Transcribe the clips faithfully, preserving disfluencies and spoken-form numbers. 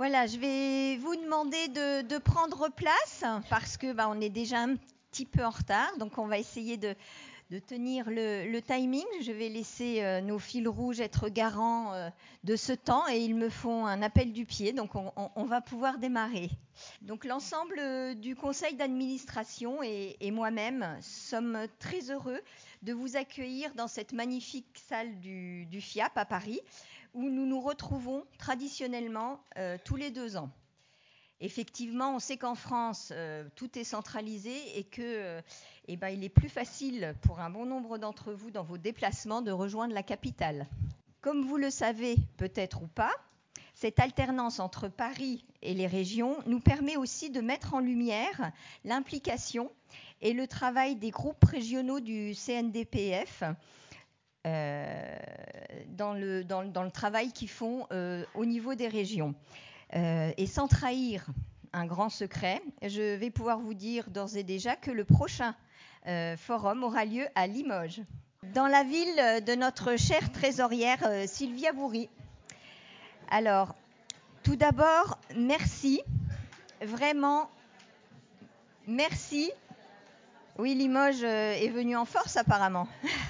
Voilà, je vais vous demander de, de prendre place parce que bah, on est déjà un petit peu en retard, donc on va essayer de, de tenir le, le timing. Je vais laisser euh, nos fils rouges être garants euh, de ce temps et ils me font un appel du pied, donc on, on, on va pouvoir démarrer. Donc l'ensemble du conseil d'administration et, et moi-même sommes très heureux de vous accueillir dans cette magnifique salle du, du F I A P à Paris, où nous nous retrouvons traditionnellement euh, tous les deux ans. Effectivement, on sait qu'en France, euh, tout est centralisé et que, euh, eh ben, il est plus facile pour un bon nombre d'entre vous dans vos déplacements de rejoindre la capitale. Comme vous le savez peut-être ou pas, cette alternance entre Paris et les régions nous permet aussi de mettre en lumière l'implication et le travail des groupes régionaux du C N D P F euh, dans, le, dans, dans le travail qu'ils font euh, au niveau des régions. Euh, et sans trahir un grand secret, je vais pouvoir vous dire d'ores et déjà que le prochain euh, forum aura lieu à Limoges, dans la ville de notre chère trésorière euh, Sylvia Bourry. Alors, tout d'abord, merci, vraiment, merci. Oui, Limoges euh, est venu en force apparemment.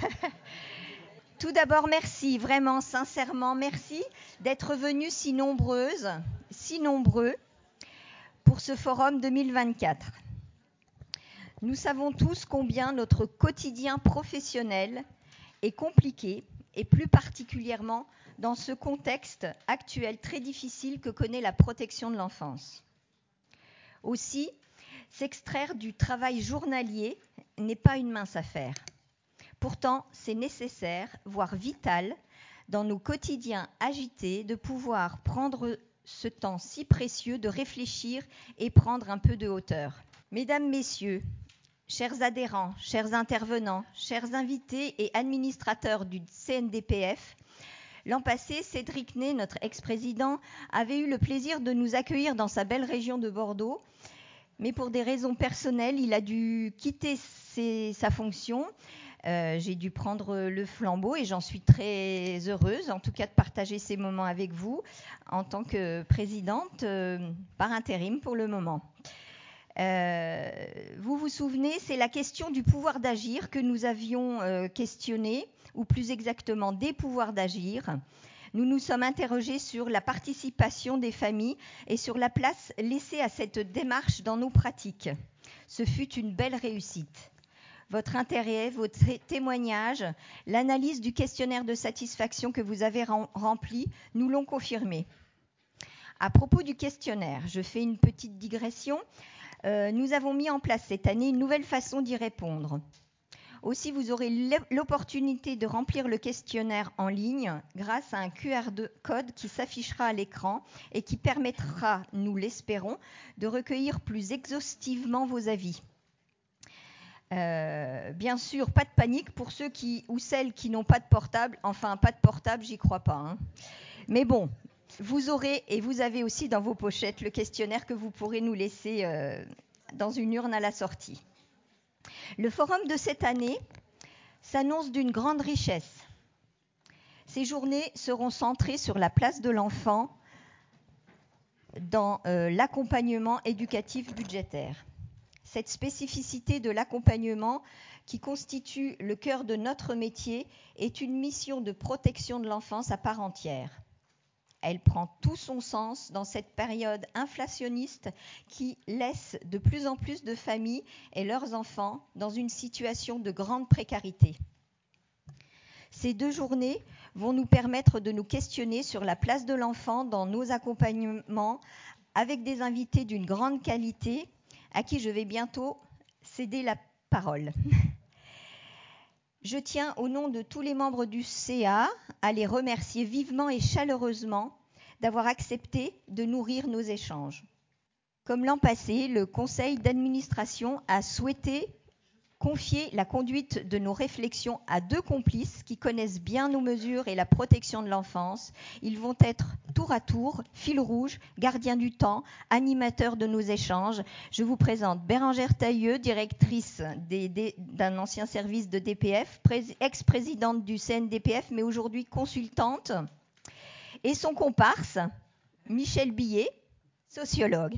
Tout d'abord, merci, vraiment, sincèrement, merci d'être venus si nombreuses, si nombreux pour ce forum deux mille vingt-quatre. Nous savons tous combien notre quotidien professionnel est compliqué, et plus particulièrement dans ce contexte actuel très difficile que connaît la protection de l'enfance. Aussi, s'extraire du travail journalier n'est pas une mince affaire. Pourtant, c'est nécessaire, voire vital, dans nos quotidiens agités, de pouvoir prendre ce temps si précieux de réfléchir et prendre un peu de hauteur. Mesdames, Messieurs, chers adhérents, chers intervenants, chers invités et administrateurs du C N D P F, l'an passé, Cédric Ney, notre ex-président, avait eu le plaisir de nous accueillir dans sa belle région de Bordeaux, mais pour des raisons personnelles, il a dû quitter ses, sa fonction. Euh, j'ai dû prendre le flambeau et j'en suis très heureuse, en tout cas de partager ces moments avec vous en tant que présidente euh, par intérim pour le moment. Euh, vous vous souvenez, c'est la question du pouvoir d'agir que nous avions euh, questionné, ou plus exactement des pouvoirs d'agir. Nous nous sommes interrogés sur la participation des familles et sur la place laissée à cette démarche dans nos pratiques. Ce fut une belle réussite. Votre intérêt, vos t- témoignages, l'analyse du questionnaire de satisfaction que vous avez rem- rempli nous l'ont confirmé. À propos du questionnaire, je fais une petite digression. Euh, nous avons mis en place cette année une nouvelle façon d'y répondre. Aussi, vous aurez l'opportunité de remplir le questionnaire en ligne grâce à un Q R code qui s'affichera à l'écran et qui permettra, nous l'espérons, de recueillir plus exhaustivement vos avis. Euh, bien sûr, pas de panique pour ceux qui ou celles qui n'ont pas de portable. Enfin, pas de portable, j'y crois pas. Hein. Mais bon, vous aurez et vous avez aussi dans vos pochettes le questionnaire que vous pourrez nous laisser euh, dans une urne à la sortie. Le forum de cette année s'annonce d'une grande richesse. Ces journées seront centrées sur la place de l'enfant dans euh, l'accompagnement éducatif budgétaire. Cette spécificité de l'accompagnement qui constitue le cœur de notre métier est une mission de protection de l'enfance à part entière. Elle prend tout son sens dans cette période inflationniste qui laisse de plus en plus de familles et leurs enfants dans une situation de grande précarité. Ces deux journées vont nous permettre de nous questionner sur la place de l'enfant dans nos accompagnements avec des invités d'une grande qualité à qui je vais bientôt céder la parole. Je tiens, au nom de tous les membres du C A, à les remercier vivement et chaleureusement d'avoir accepté de nourrir nos échanges. Comme l'an passé, le conseil d'administration a souhaité confier la conduite de nos réflexions à deux complices qui connaissent bien nos mesures et la protection de l'enfance. Ils vont être tour à tour, fil rouge, gardien du temps, animateurs de nos échanges. Je vous présente Bérangère Tailleux, directrice des, des, d'un ancien service de D P F, pré- ex-présidente du C N D P F, mais aujourd'hui consultante, et son comparse, Michel Billet, sociologue.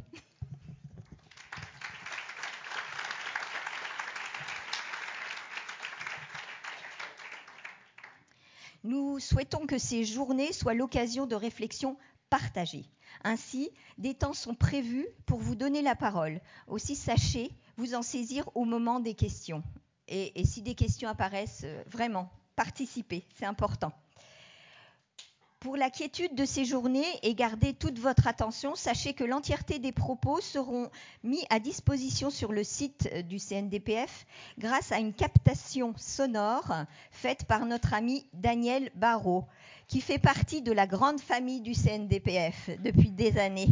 Nous souhaitons que ces journées soient l'occasion de réflexions partagées. Ainsi, des temps sont prévus pour vous donner la parole. Aussi, sachez vous en saisir au moment des questions. Et, et si des questions apparaissent, euh, vraiment, participez, c'est important. Pour la quiétude de ces journées et garder toute votre attention, sachez que l'entièreté des propos seront mis à disposition sur le site du C N D P F grâce à une captation sonore faite par notre ami Daniel Barrault, qui fait partie de la grande famille du C N D P F depuis des années.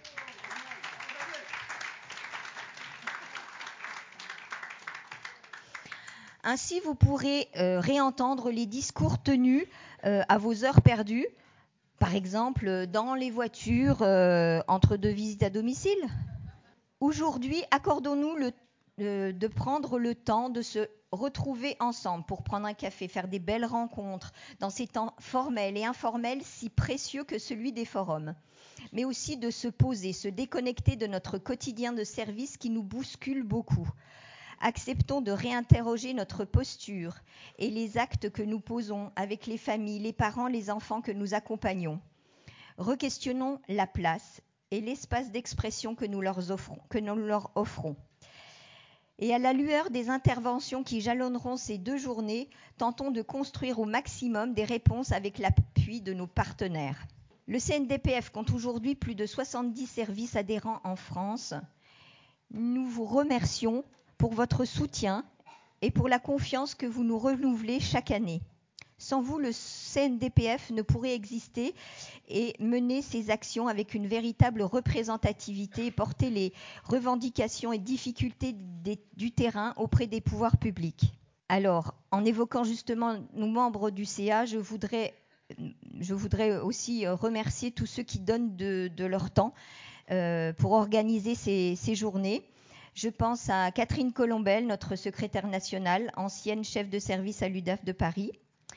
Ainsi, vous pourrez euh, réentendre les discours tenus euh, à vos heures perdues, par exemple dans les voitures euh, entre deux visites à domicile. Aujourd'hui, accordons-nous le, euh, de prendre le temps de se retrouver ensemble pour prendre un café, faire des belles rencontres dans ces temps formels et informels si précieux que celui des forums, mais aussi de se poser, se déconnecter de notre quotidien de service qui nous bouscule beaucoup. Acceptons de réinterroger notre posture et les actes que nous posons avec les familles, les parents, les enfants que nous accompagnons. Requestionnons la place et l'espace d'expression que nous leur offrons, que nous leur offrons. Et à la lueur des interventions qui jalonneront ces deux journées, tentons de construire au maximum des réponses avec l'appui de nos partenaires. Le C N D P F compte aujourd'hui plus de soixante-dix services adhérents en France. Nous vous remercions pour votre soutien et pour la confiance que vous nous renouvelez chaque année. Sans vous, le C N D P F ne pourrait exister et mener ses actions avec une véritable représentativité et porter les revendications et difficultés des, du terrain auprès des pouvoirs publics. Alors, en évoquant justement nos membres du C A, je voudrais, je voudrais aussi remercier tous ceux qui donnent de, de leur temps euh, pour organiser ces, ces journées. Je pense à Catherine Colombel, notre secrétaire nationale, ancienne chef de service à l'U D A F de Paris.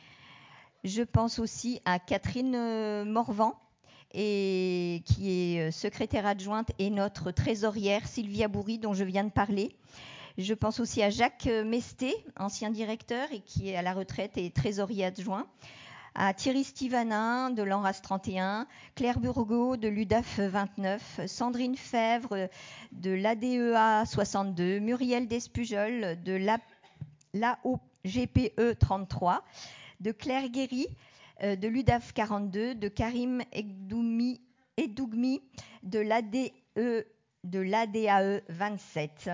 Je pense aussi à Catherine euh, Morvan, et, qui est secrétaire adjointe, et notre trésorière Sylvia Bourri, dont je viens de parler. Je pense aussi à Jacques Mesté, ancien directeur et qui est à la retraite et trésorier adjoint. À Thierry Stivanin de l'Enras trente et un, Claire Burgot de l'U D A F vingt-neuf, Sandrine Fèvre de l'A D E A soixante-deux, Muriel Despujol de l'A O G P E trente-trois, de Claire Guéry euh, de l'U D A F quarante-deux, de Karim Eddoumi, Eddougmi de l'A D E, de l'A D A E vingt-sept.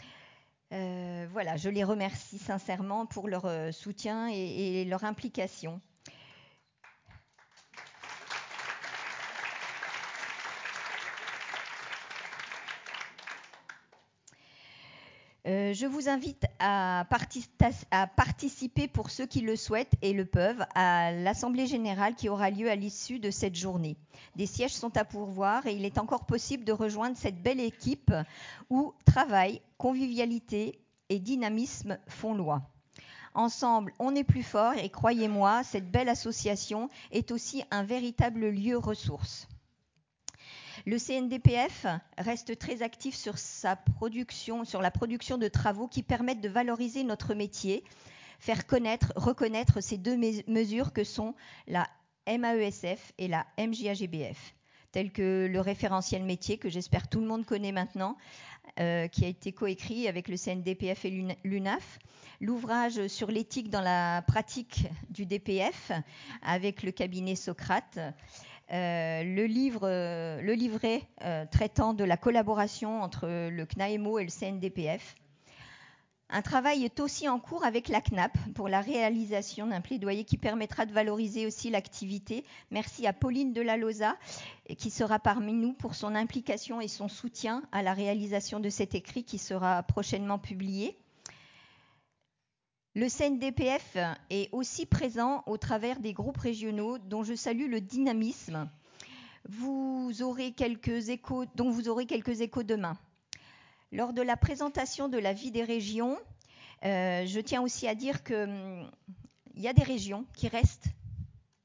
Euh, voilà, je les remercie sincèrement pour leur euh, soutien et, et leur implication. Euh, je vous invite à, partic- à participer, pour ceux qui le souhaitent et le peuvent, à l'Assemblée générale qui aura lieu à l'issue de cette journée. Des sièges sont à pourvoir et il est encore possible de rejoindre cette belle équipe où travail, convivialité et dynamisme font loi. Ensemble, on est plus fort et croyez-moi, cette belle association est aussi un véritable lieu ressource. Le C N D P F reste très actif sur sa production, sur la production de travaux qui permettent de valoriser notre métier, faire connaître, reconnaître ces deux mesures que sont la M A E S F et la M J A G B F, telles que le référentiel métier que j'espère tout le monde connaît maintenant, euh, qui a été coécrit avec le C N D P F et l'U N A F, l'ouvrage sur l'éthique dans la pratique du D P F avec le cabinet Socrate, Euh, le, livre, euh, le livret euh, traitant de la collaboration entre le C N A E M O et le C N D P F. Un travail est aussi en cours avec la C N A P pour la réalisation d'un plaidoyer qui permettra de valoriser aussi l'activité. Merci à Pauline Delaloza qui sera parmi nous pour son implication et son soutien à la réalisation de cet écrit qui sera prochainement publié. Le C N D P F est aussi présent au travers des groupes régionaux dont je salue le dynamisme. Vous aurez quelques échos, dont vous aurez quelques échos demain. Lors de la présentation de la vie des régions, euh, je tiens aussi à dire qu'il hum, y a des régions qui restent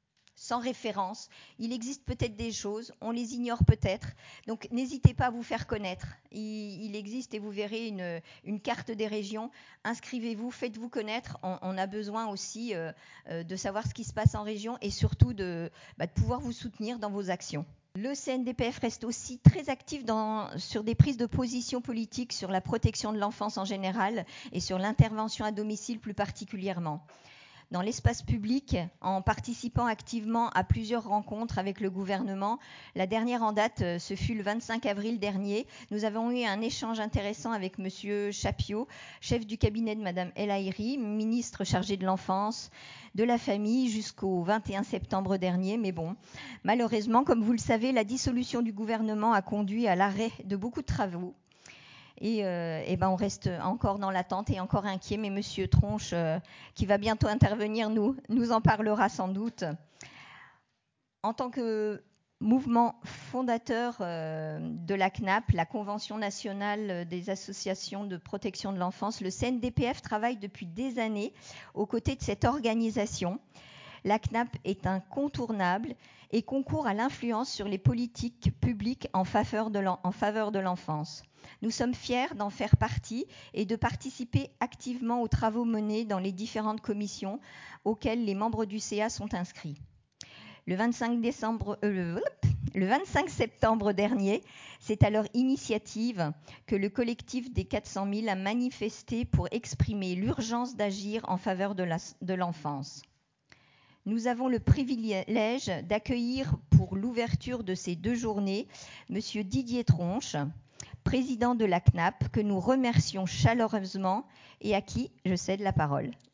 sans référence. Il existe peut-être des choses, on les ignore peut-être. Donc n'hésitez pas à vous faire connaître. Il, il existe et vous verrez une, une carte des régions. Inscrivez-vous, faites-vous connaître. On, on a besoin aussi euh, euh, de savoir ce qui se passe en région et surtout de, bah, de pouvoir vous soutenir dans vos actions. Le C N D P F reste aussi très actif dans, sur des prises de position politiques sur la protection de l'enfance en général et sur l'intervention à domicile plus particulièrement. Dans l'espace public, en participant activement à plusieurs rencontres avec le gouvernement. La dernière en date, ce fut le vingt-cinq avril dernier. Nous avons eu un échange intéressant avec Monsieur Chapiot, chef du cabinet de Madame El Haïry, ministre chargé de l'enfance, de la famille, jusqu'au vingt et un septembre dernier. Mais bon, malheureusement, comme vous le savez, la dissolution du gouvernement a conduit à l'arrêt de beaucoup de travaux. Et, euh, et ben on reste encore dans l'attente et encore inquiet, mais Monsieur Tronche, euh, qui va bientôt intervenir, nous, nous en parlera sans doute. En tant que mouvement fondateur euh, de la C N A P, la Convention nationale des associations de protection de l'enfance, le C N D P F travaille depuis des années aux côtés de cette organisation. La C N A P est incontournable et concourt à l'influence sur les politiques publiques en faveur de l'en- en faveur de l'enfance. Nous sommes fiers d'en faire partie et de participer activement aux travaux menés dans les différentes commissions auxquelles les membres du C A sont inscrits. Le vingt-cinq décembre, euh, le, le vingt-cinq septembre dernier, c'est à leur initiative que le collectif des quatre cent mille a manifesté pour exprimer l'urgence d'agir en faveur de, la, de l'enfance. Nous avons le privilège d'accueillir pour l'ouverture de ces deux journées Monsieur Didier Tronche, président de la C N A P, que nous remercions chaleureusement et à qui je cède la parole.